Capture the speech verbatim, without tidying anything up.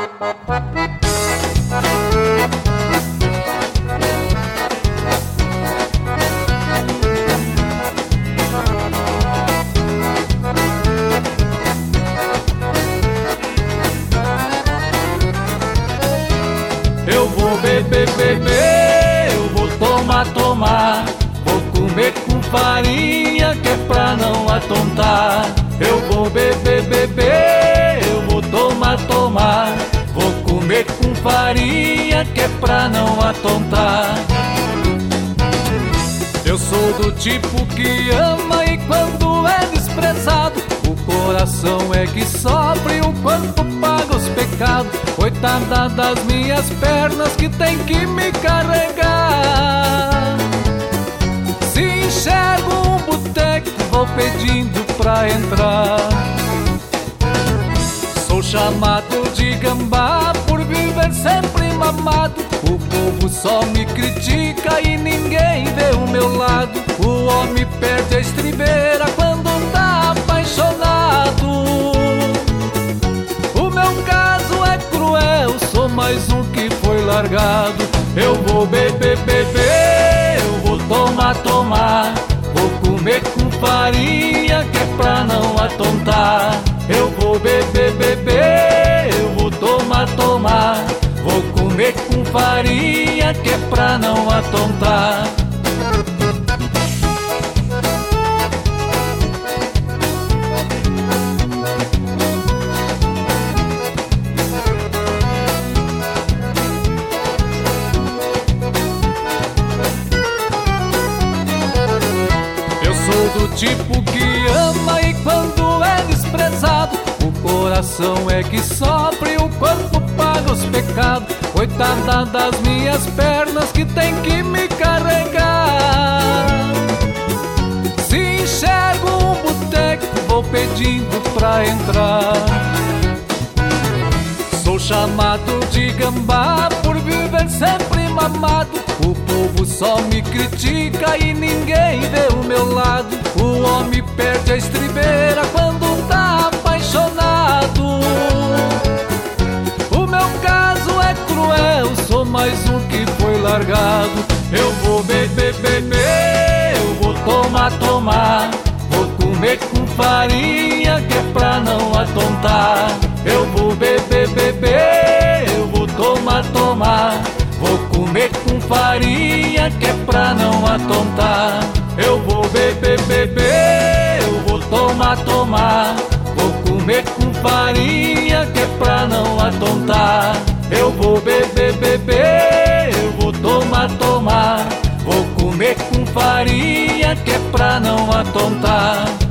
Eu vou beber, beber, eu vou tomar, tomar. Vou comer com farinha que é pra não atontar. Eu vou beber, beber, eu vou tomar, tomar. Vou comer com farinha que é pra não atontar. Eu sou do tipo que ama e quando é desprezado o coração é que sofre, o corpo paga os pecados. Coitada das minhas pernas que tem que me carregar. Se enxergo um boteco vou pedindo pra entrar. Sou chamado de gambá por viver sempre mamado. O povo só me critica e ninguém vê o meu lado. O homem perde a estribeira quando tá apaixonado. O meu caso é cruel, sou mais um que foi largado. Eu vou beber, beber, eu vou tomar, tomar. Vou comer com farinha que é pra não atontar. Eu vou beber, beber, eu vou tomar, tomar. Vou comer com farinha que é pra não atontar. Eu sou do tipo que ama e quando é desprezado o coração é que sofre, o corpo paga os pecados. Coitada das minhas pernas que tem que me carregar. Se enxergo um boteco vou pedindo pra entrar. Sou chamado de gambá por viver sempre mamado. O povo só me critica e ninguém vê o meu lado. O homem perde a estribeira quando tá apaixonado. O meu caso é cruel, sou mais um que foi largado. Eu vou beber, beber, eu vou tomar, tomar. Vou comer com farinha que é pra não atontar. Eu vou beber, beber, eu vou tomar, tomar. Vou comer com farinha que é pra não atontar. Eu vou beber, beber, eu vou tomar, tomar. Vou comer com farinha que é pra não atontar. Eu vou beber, beber, eu vou tomar, tomar. Vou comer com farinha que é pra não atontar.